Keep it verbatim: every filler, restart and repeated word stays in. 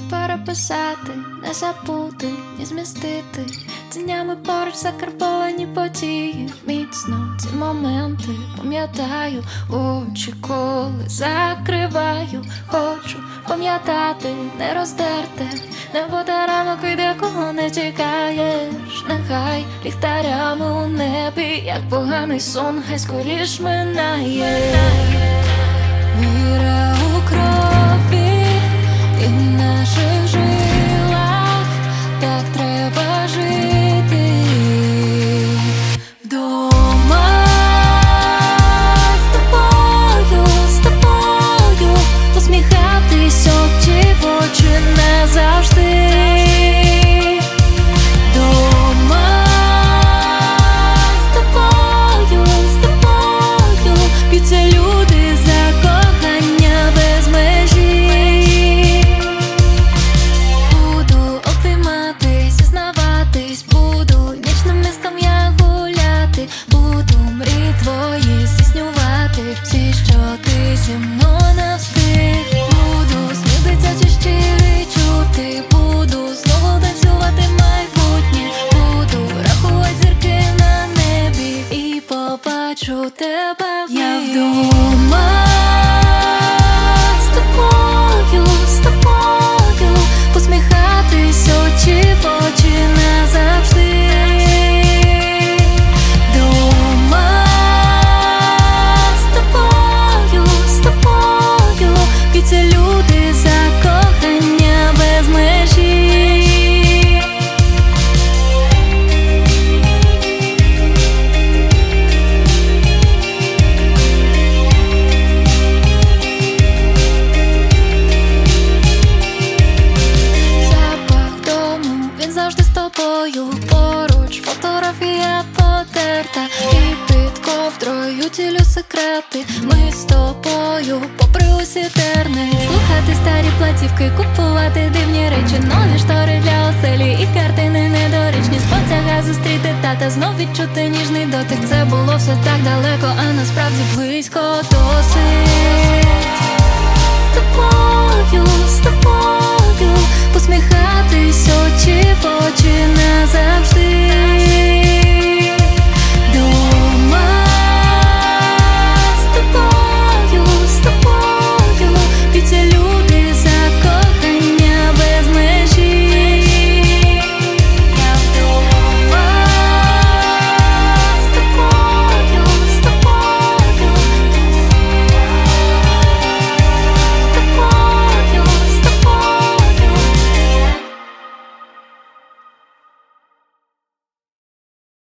переписати, не забути, ні змістити. Тінями поруч закарбовані події. Міцно ці моменти пам'ятаю, очі коли закриваю. Хочу пам'ятати, не роздерте, небо та ранок йде, кого не чекаєш. Нехай ліхтарями у небі, як поганий сон, хай скоріш минає. Віра у крові і в наших жилах, так треба жити. Вдома з тобою, з тобою, посміхатись очі в очі назавжди. Вдома з тобою, з тобою, б'ються люди за кохання без межі. Буду обійматись, зізнаватись, буду нічним містом я гуляти, буду мрії твої здійснювати, всі, що ти зі мною не встиг. Буду сміх дитячий щирий чути, буду знову танцювати майбутнє, буду рахувати зірки на небі і побачу тебе в них. Я вдома з тобою, з тобою, посміхатись очі в очі назавжди. Вдома з тобою, з тобою, б'ються люди за кохання без межі. Запах дому, він завжди з тобою. Поруч фотографія потерта, і під ковдрою цілю секрети. Ми з тобою, попри усі терни, слухати старі платівки, купувати дивні речі, нові штори для оселі і картини недоречні. З потяга зустріти тата, знов відчути ніжний дотик. Це було все так далеко, а насправді близько досить.